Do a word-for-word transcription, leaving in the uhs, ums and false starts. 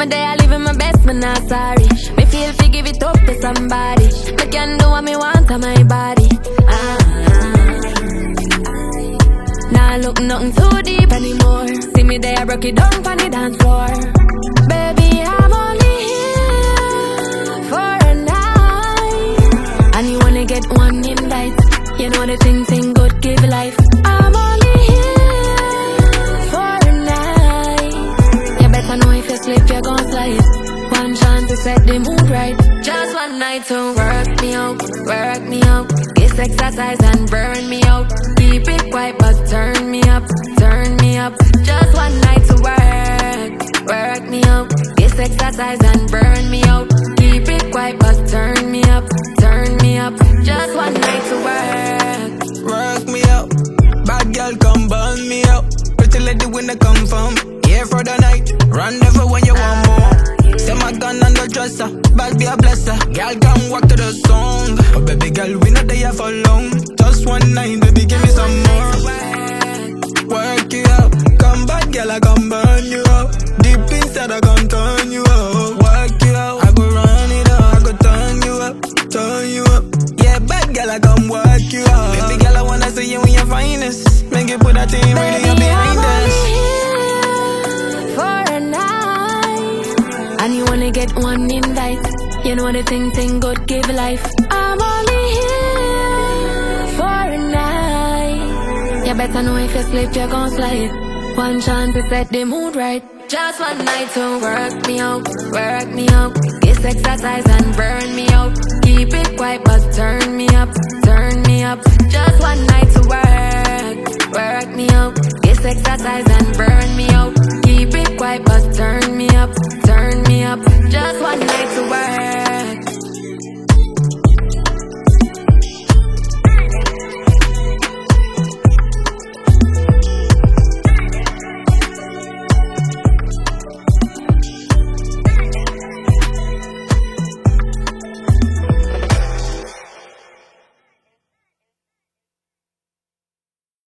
my day, I living my best, but not sorry. Me feel fi give it up to somebody. Me can do what me want on my body. Ah. Nah, look nothing too deep anymore. See me there, I broke it down on the dance floor. Baby, I'm only here for a night, and you wanna get one invite. You know the thing, thing good, give life. I'm only here for a night. You better know if you slip, you're gon' slide. One chance to set the mood right. Just one night to work me out, work me out. This exercise and burn me out. Keep it quiet but turn me up, turn me up. Just one night to work, work me out. This exercise and burn me out. Keep it quiet but turn me up, turn me up. Just one night to work, work me out. Bad girl come burn me out. Pretty lady when they come from here for the night. Rendezvous when you want more. Say my gun on the dresser, bad be a blesser. Girl come walk to the song. Oh baby girl, we not there for long. Just one night, baby give me some more. Work it out, come back girl, I come burn you up. Deep inside I come turn you up. Work it out, I go run it up, I go turn you up, turn you up. Yeah, bad girl, I come work you out. Baby girl, I wanna see you in your finest. Make you put that thing really up behind us. And you only get one invite. You know the thing, thing good, give life. I'm only here for a night. You better know if you slip, you're gon' slide. One chance to set the mood right. Just one night to work me out, work me out. This exercise and burn me out. Keep it quiet but turn me up, turn me up. Just one night to work, work me out. This exercise and burn me out.